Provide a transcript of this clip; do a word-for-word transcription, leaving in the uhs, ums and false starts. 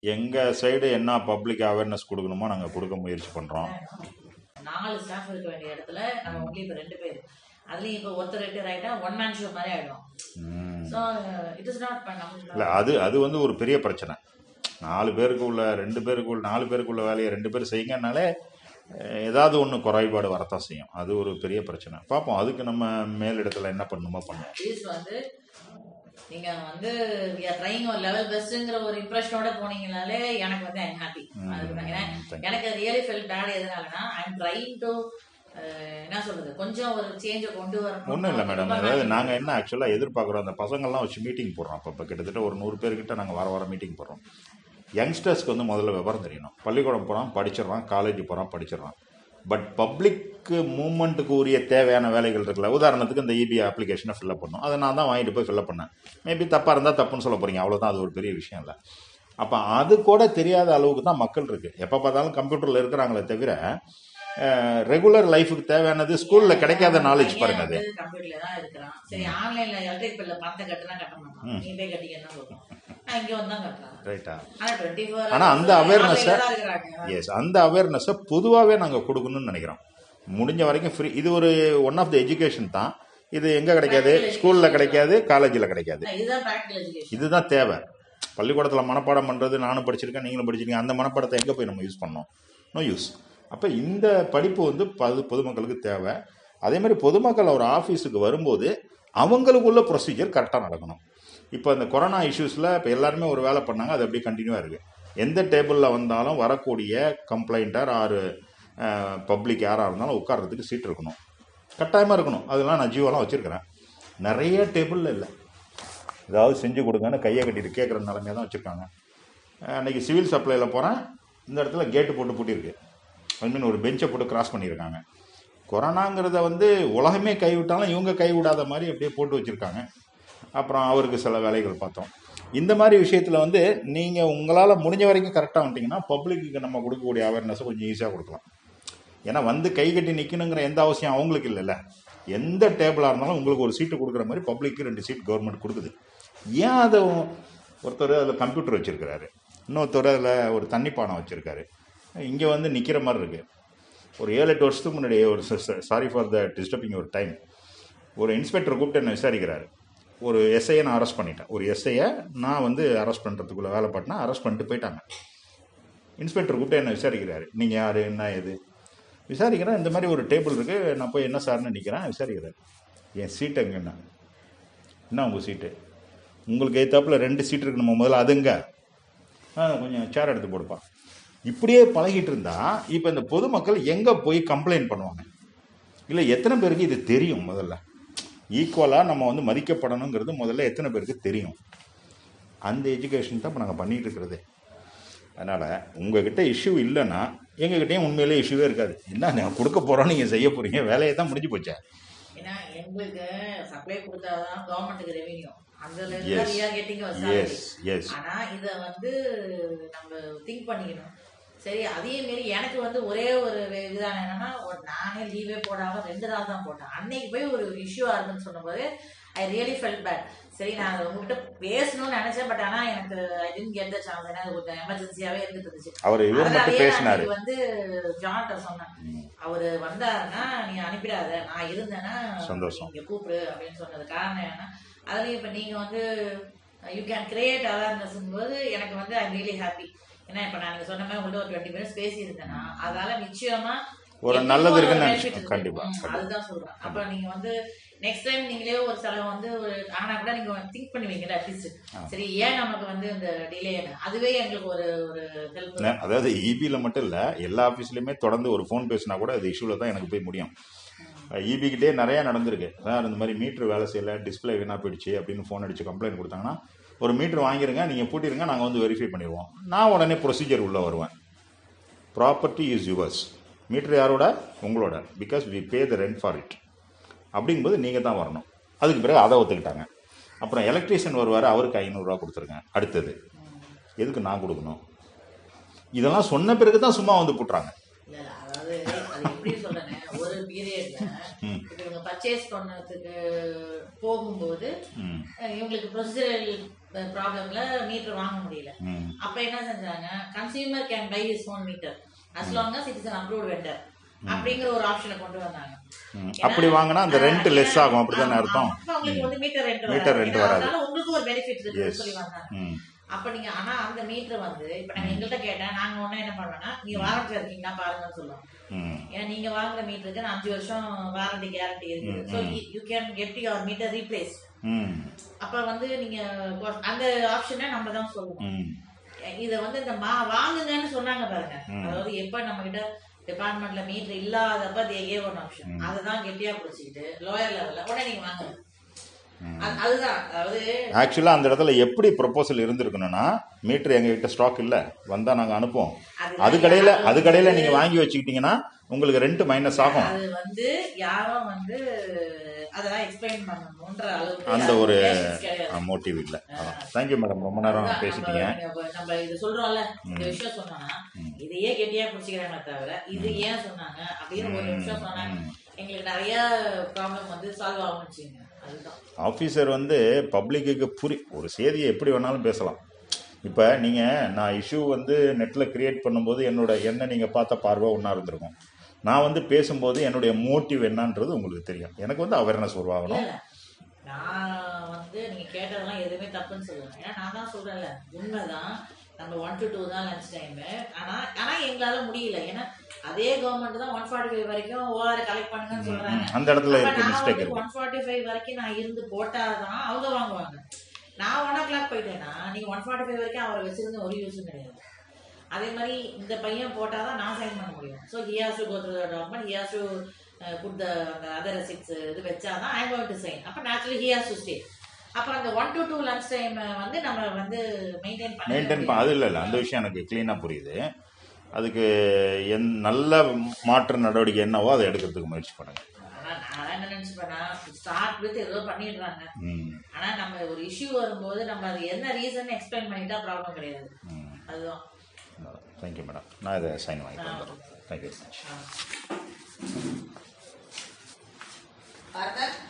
எங்கள் சைடு என்ன public awareness கொடுக்கணுமோ நாங்கள் கொடுக்க முயற்சி பண்ணுறோம். நாலு ஸ்டாஃப் இருக்க வேண்டிய இடத்துல நம்ம ஒன்லி இப்போ ரெண்டு பேர், அதுலேயும் இப்போ ஒருத்தர் ரிட்டையர் ஆகிட்டா ஒன் மேன் ஷோ மாதிரி ஆகிடும். ஸோ இட் இஸ் நாட் இல்லை, அது அது வந்து ஒரு பெரிய பிரச்சனை. நாலு பேருக்கு உள்ள ரெண்டு பேருக்கு உள்ள நாலு பேருக்கு உள்ள வேலையை ரெண்டு பேர் செய்யுங்கனாலே ஏதாவது ஒன்று குறைபாடு வரத்தான் செய்யும். அது ஒரு பெரிய பிரச்சனை. பார்ப்போம், அதுக்கு நம்ம மேலிடத்தில் என்ன பண்ணணுமோ பண்ணுவோம். வந்து நீங்க வந்து we are trying our level bestங்கிற ஒரு இம்ப்ரெஷனோட போனீங்கனாலே எனக்கு வந்து ஐம் ஹாப்பி. எனக்கு ரியலி ஃபெல் பேட் எதனாலனா ஐம் ட்ரைங் டு என்ன சொல்றது, கொஞ்சம் ஒரு சேஞ்சை கொண்டு வரணும். ஒன்றும் இல்லை மேடம், அதாவது நாங்கள் என்ன ஆக்சுவலாக எதிர்பார்க்குறோம், அந்த பசங்கள்லாம் வச்சு மீட்டிங் போடுறோம். அப்போ இப்போ கிட்டத்தட்ட ஒரு நூறு பேர்கிட்ட நாங்கள் வார வாரம் மீட்டிங் போடுறோம். யங்ஸ்டர்ஸ்க்கு வந்து முதல்ல விவரம் தெரியணும். பள்ளிக்கூடம் போகிறான் படிச்சிடறான், காலேஜ் போகிறான் படிச்சிடறான். பட் பப்ளிக்கு மூவ்மெண்ட்டுக்கு உரிய தேவையான வேலைகள் இருக்குல்ல, உதாரணத்துக்கு இந்த இபி அப்ளிகேஷனை ஃபில்அப் பண்ணணும். அதை நான் தான் வாங்கிட்டு போய் ஃபில்அப் பண்ணேன். மேபி தப்பாக இருந்தால் தப்புன்னு சொல்ல போகிறீங்க, அவ்வளோதான். அது ஒரு பெரிய விஷயம் இல்லை. அப்போ அது கூட தெரியாத அளவுக்கு தான் மக்கள் இருக்குது. எப்போ பார்த்தாலும் கம்ப்யூட்டரில் இருக்கிறாங்களே தவிர ரெகுலர் லைஃபுக்கு தேவையானது ஸ்கூல்ல கிடைக்காத நாலேஜ் பாருங்க. அது கம்ப்யூட்டர்ல தான் இருக்கிறான். சரி, ஆன்லைன்ல எலக்ட்ரிக் பில்ல பணத்தை கட்டினா கட்ட மாட்டான், நீ போய் கட்டிக்கன்னா சொல்றோம். இங்க வந்தா கட்டறான். ரைட்டா? ஆனா அந்த அவேர்னஸ், எஸ், அந்த அவேர்னஸ் பொதுவாவே நாங்க கொடுக்கணும்னு நினைக்கிறோம். முடிஞ்ச வரைக்கும் ஃப்ரீ. இது ஒரு ஒன் ஆஃப் த எஜுகேஷன் தான். இது எங்க கிடைக்காது? ஸ்கூல்ல கிடைக்காது, காலேஜ்ல கிடைக்காது. இதுதான் தேவை. பள்ளிக்கூடத்துல மனப்பாடம் பண்றது, நானும் படிச்சிருக்கேன், நீங்களும் படிச்சிருக்கீங்க. அந்த மனப்பாடத்தை எங்க போய் நம்ம யூஸ் பண்ணோம்? No use. அப்போ இந்த படிப்பு வந்து பது பொதுமக்களுக்கு தேவை. அதே மாதிரி பொதுமக்கள் ஒரு ஆஃபீஸுக்கு வரும்போது அவங்களுக்குள்ள ப்ரொசீஜர் கரெக்டாக நடக்கணும். இப்போ இந்த கொரோனா இஷ்யூஸில் இப்போ எல்லாருமே ஒரு வேலை பண்ணாங்க, அது அப்படியே கண்டினியூவாக இருக்குது. எந்த டேபிளில் வந்தாலும் வரக்கூடிய கம்ப்ளைண்டர் ஆறு பப்ளிக் யாராக இருந்தாலும் உட்கார்றதுக்கு சீட் இருக்கணும், கட்டாயமாக இருக்கணும். அதெல்லாம் நான் ஜீவெல்லாம் வச்சுருக்கிறேன். நிறைய டேபிளில் இல்லை, ஏதாவது செஞ்சு கொடுங்கன்னு கையை கட்டிட்டு கேட்குற நிலைமையாக தான் வச்சுருக்காங்க. அன்றைக்கி சிவில் சப்ளையில் போகிறேன், இந்த இடத்துல கேட்டு போட்டு பூட்டியிருக்கு. ஐ மீன் ஒரு பெஞ்சை போட்டு கிராஸ் பண்ணியிருக்காங்க. கொரோனாங்கிறத வந்து உலகமே கைவிட்டாலும் இவங்க கைவிடாத மாதிரி அப்படியே போட்டு வச்சுருக்காங்க. அப்புறம் அவருக்கு சில வேலைகள் பார்த்தோம். இந்த மாதிரி விஷயத்தில் வந்து நீங்கள் உங்களால் முடிஞ்ச வரைக்கும் கரெக்டாக வந்துட்டிங்கன்னா பப்ளிக்கு நம்ம கொடுக்கக்கூடிய அவேர்னஸை கொஞ்சம் ஈஸியாக கொடுக்கலாம். ஏன்னா வந்து கை கட்டி நிற்கணுங்கிற எந்த அவசியம் அவங்களுக்கு இல்லைல்ல. எந்த டேபிளாக இருந்தாலும் உங்களுக்கு ஒரு சீட்டு கொடுக்குற மாதிரி பப்ளிக்கு ரெண்டு சீட் கவர்மெண்ட் கொடுக்குது. ஏன் அதை ஒருத்தர் அதில் கம்ப்யூட்டர் வச்சுருக்கிறாரு, இன்னொருத்தர் அதில் ஒரு தண்ணி பானை வச்சுருக்காரு, இங்கே வந்து நிற்கிற மாதிரி இருக்குது. ஒரு ஏழு எட்டு வருஷத்துக்கு முன்னாடி ஒரு சாரி ஃபார் த டிஸ்டர்பிங் ஒரு டைம், ஒரு இன்ஸ்பெக்டர் கூப்பிட்டு என்ன விசாரிக்கிறாரு. ஒரு எஸ்ஐயை நான் அரெஸ்ட் பண்ணிட்டேன். ஒரு எஸ்ஐயை நான் வந்து அரெஸ்ட் பண்ணுறதுக்குள்ளே வேலை பார்த்தேன், அரெஸ்ட் பண்ணிட்டு போயிட்டாங்க. இன்ஸ்பெக்டர் கூப்பிட்டு என்ன விசாரிக்கிறாரு, நீங்கள் யார், என்ன எது விசாரிக்கிறேன். இந்த மாதிரி ஒரு டேபிள் இருக்குது, நான் போய் என்ன சார்னு நிற்கிறேன். விசாரிக்கிறார், என் சீட்டு எங்கன்னா, என்ன உங்கள் சீட்டு, உங்களுக்கு ஏத்தாப்பில் ரெண்டு சீட்டு இருக்கு, நம்ம முதல்ல அதுங்க கொஞ்சம் சேர் எடுத்து போடுப்பா. இப்படியே பழகிட்டு இருந்தா இப்போ இந்த பொதுமக்கள் எங்கே போய் கம்ப்ளைண்ட் பண்ணுவாங்க? இல்லை, எத்தனை பேருக்கு இது தெரியும்? முதல்ல ஈக்குவலாக நம்ம வந்து மதிக்கப்படணுங்கிறது முதல்ல எத்தனை பேருக்கு தெரியும்? அந்த எஜுகேஷன் தான் இப்போ நாங்கள் பண்ணிகிட்டு இருக்கிறது. அதனால் உங்ககிட்ட இஷ்யூ இல்லைன்னா எங்ககிட்டயும் உண்மையிலே இஷ்யூவே இருக்காது. என்ன நான் கொடுக்க போகிறோம், நீங்கள் செய்ய போகிறீங்க, வேலையை தான் முடிஞ்சு போச்சா. ஏன்னா எங்களுக்கு சப்ளை கொடுத்தாதான் கவர்மெண்ட்டுக்கு ரெவென்யூ. ஆனா இத வந்து நம்ம திங்க் பண்ணிக்கணும். சரி, அதே மாரி எனக்கு வந்து ஒரே ஒரு இதுதான் என்னன்னா, நானே லீவே போடாம ரெண்டு நாள் தான் போட்டேன். அன்னைக்கு போய் ஒரு இஷ்யூ ஆகுதுன்னு சொன்னபோது ஐ ரியலி ஃபெல்ட் பேட். சரி, நான் உங்ககிட்ட பேசணும்னு நினைச்சேன், பட் ஆனா எனக்கு I didn't get the chance. ஏன்னா கொஞ்சம் எமர்ஜென்சியாவே இருந்துட்டு இருந்துச்சு. அவர் இவர் மட்டும் பேசினாரு. வந்து ஜான்ட்ட சொன்னேன், அவரு வந்தாருன்னா நீ அனுப்பிடாத, நான் இருந்தேன்னா சந்தோஷம், இங்க கூப்பிடு அப்படின்னு சொன்னது காரணம் என்ன, அதுலயும் இப்ப நீங்க வந்து யூ கேன் கிரியேட் அவேர்னஸ் போது எனக்கு வந்து ஐ ரியலி ஹாப்பி. ஏன்னா இப்ப நான் நீங்க சொன்ன மாதிரி உங்கள்ட்ட ஒரு டுவெண்ட்டி மினிட்ஸ் பேசி இருந்தேன்னா அதனால நிச்சயமா ஒரு நல்லது இருக்குன்னு கண்டிப்பா அதுதான் சொல்றேன். அப்ப நீங்க வந்து நெக்ஸ்ட் டைம் நீங்களே ஒரு செலவு வந்து ஒரு ஆனா கூட நீங்க திங்க் பண்ணுவீங்கல்ல அட்லீஸ்ட், சரி ஏன் நமக்கு வந்து இந்த டிலே, அதுவே எங்களுக்கு ஒரு ஒரு ஹெல்ப். அதாவது இபில மட்டும் இல்ல, எல்லா ஆபீஸ்லயுமே தொடர்ந்து ஒரு போன் பேசினா கூட அது இஷ்யூல தான் எனக்கு போய் முடியும். இபிக்கிட்டே நிறைய நடந்திருக்கு. சார் இந்த மாதிரி மீட்டர் வேலை செய்யல, டிஸ்பிளே வீணா போயிடுச்சு அப்படின்னு ஃபோன் அடிச்சு கம்ப்ளைண்ட் கொடுத்தாங்கன்னா, ஒரு மீட்டர் வாங்கிருங்க, நீங்கள் பூட்டிருங்க, நாங்கள் வந்து வெரிஃபை பண்ணிடுவோம். நான் உடனே ப்ரொசீஜர் உள்ளே வருவேன். ப்ராப்பர்ட்டி இஸ் யுவர்ஸ், மீட்டர் யாரோட, உங்களோட, because we pay the rent for it. அப்படிங்கும்போது நீங்கள் தான் வரணும். அதுக்கு பிறகு அதை ஒத்துக்கிட்டாங்க. அப்புறம் எலக்ட்ரீஷியன் வருவார், அவருக்கு ஐநூறுரூவா கொடுத்துருங்க. அடுத்தது எதுக்கு நான் கொடுக்கணும்? இதெல்லாம் சொன்ன பிறகு தான் சும்மா வந்து போட்டுறாங்க. அதாவது எப்படி சொல்றேன், ஒரு பீரியட்ல இப்போ இவங்க பர்ச்சேஸ் பண்ணதுக்கு போகும்போது இவங்களுக்கு ப்ரொசீஜரல் ப்ராப்ளம்ல மீட்டர் வாங்க முடியல. அப்ப என்ன செஞ்சாங்க, consumer can buy his own meter as long as it is an approved vendor அப்படிங்கிற ஒரு ஆப்ஷனை கொண்டு வந்தாங்க. அப்படி வாங்கினா அந்த ரெண்ட் லெஸ் ஆகும், அப்படிதானே அர்த்தம்? உங்களுக்கு வந்து மீட்டர் ரெண்ட் மீட்டர் ரெண்ட் வராது, அதனால உங்களுக்கு ஒரு பெனிஃபிட் இருக்குன்னு சொல்லி வந்தாங்க. அப்ப நீங்க ஆனா அந்த மீட்டர் வந்து இப்ப நாங்க எங்கள்கிட்ட கேட்டேன், நாங்க ஒண்ணு என்ன பண்ணுவோம்னா, நீங்க வாரண்டி இருக்கீங்கன்னா பாருங்கன்னு சொல்லுவோம். ஏன்னா நீங்க வாங்குற மீட்டருக்கு அஞ்சு வருஷம் வாரண்டி கேரண்டி இருக்குது. So you can get your meter replace. அப்ப வந்து நீங்க அந்த ஆப்ஷனை நம்ம தான் சொல்லுவோம். இத வந்து இந்த மா வாங்குங்கன்னு சொன்னாங்க பாருங்க. அதாவது எப்ப நம்ம கிட்ட டிபார்ட்மெண்ட்ல மீட்டர் இல்லாதப்ப தே கேவ் ஒன் ஆப்ஷன், அதுதான் கெட்டியா பிடிச்சிக்கிட்டு லோயர் லெவல்ல உடனே நீங்க வாங்குங்க. அதுதான் அதாவது ஆக்சுவலா அந்த இடத்துல எப்படி ப்ரொபோசல் இருந்திருக்கணும்னா, மீட்டர் எங்ககிட்ட ஸ்டாக் இல்ல, வந்தா நாங்க அனுப்புவோம், அது கடையில அது கடையில நீங்க வாங்கி வச்சுக்கிட்டீங்கன்னா உங்களுக்கு ரெண்ட் மைனஸ் ஆகும். அது வந்து யாரும் வந்து அதெல்லாம் எக்ஸ்பிளைன் பண்ணணும்ன்ற அளவுக்கு அந்த ஒரு மோட்டிவ் இல்ல. தேங்க்யூ மேடம், ரொம்ப நேரம் பேசிட்டீங்க. நம்ம இது சொல்றோம்ல, இந்த விஷயம் சொன்னோம்னா இதையே கெட்டியா பிடிச்சிக்கிறாங்க தவிர இது ஏன் சொன்னாங்க அப்படின்னு ஒரு விஷயம் சொன்னாங்க, எங்களுக்கு நிறைய ப்ராப்ளம் வந்து சால்வ் ஆகும்னு. ஆஃபீஸர் வந்து பப்ளிக்கு புரி ஒரு செய்தியை எப்படி வேணாலும் பேசலாம். இப்போ நீங்கள் நான் இஷ்யூ வந்து நெட்டில் கிரியேட் பண்ணும்போது என்னோட என்ன நீங்கள் பார்த்த பார்வை ஒன்றா இருந்திருக்கும். நான் வந்து பேசும்போது என்னுடைய மோட்டிவ் என்னன்றது உங்களுக்கு தெரியும். எனக்கு வந்து அவேர்னஸ் உருவாகணும். நான் வந்து நீங்கள் கேட்டதெல்லாம் எதுவுமே தப்புன்னு சொல்லுவேன். ஏன்னா நான் தான் சொல்கிறேன்ல, உண்மைதான். நம்ம ஒன் டு டூ தான் லஞ்ச் டைமு. ஆனால் ஆனால் எங்களால் முடியல. ஏன்னா அதே கவர்மெண்ட் தான் ஒன் ஃபார்ட்டி ஃபைவ் வரைக்கும் ஓஆர் கலெக்ட் பண்ணுங்கன்னு சொல்றாங்க. அந்த இடத்துல மிஸ்டேக் இருக்கு. ஒன் ஃபார்ட்டி ஃபைவ் வரைக்கும் நான் இருந்து போட்டாதான் அவங்க வாங்குவாங்க. நான் ஒன் ஓ கிளாக் போயிட்டேன்னா நீங்க ஒன் ஃபார்ட்டி ஃபைவ் வரைக்கும் அவரை வச்சிருந்து ஒரு யூஸும் கிடையாது. அதே மாதிரி இந்த பையன் போட்டாதான் நான் சைன் பண்ண முடியும். So he has to go through the document, he has to put the அந்த அதர் ரெசிப்ட்ஸ் இது வச்சாதான் I am going to sign. அப்ப naturally he has to stay. அப்புறம் அந்த one to two lunch time வந்து நம்ம வந்து மெயின்டைன் பண்ண மெயின்டைன் பண்ண அது இல்லை இல்லை அந்த விஷயம் எனக்கு கிளீனாக புரியுது. அதுக்கு என் நல்ல மாற்று நடவடிக்கை என்னவோ அதை எடுக்கிறதுக்கு முயற்சி பண்ணுங்க. நான் என்ன நினைச்சுப்பேன்னா, ஸ்டார்ட் வித் ஏதோ பண்ணிடுறாங்க. ஆனா நம்ம ஒரு இஷ்யூ வரும்போது நம்ம அது என்ன ரீசன் எக்ஸ்பிளைன் பண்ணிட்டா ப்ராப்ளம் கிடையாது. அதுதான். தேங்க்யூ மேடம், நான் இதை சைன் வாங்கிட்டு வந்துடுறேன். தேங்க்யூ.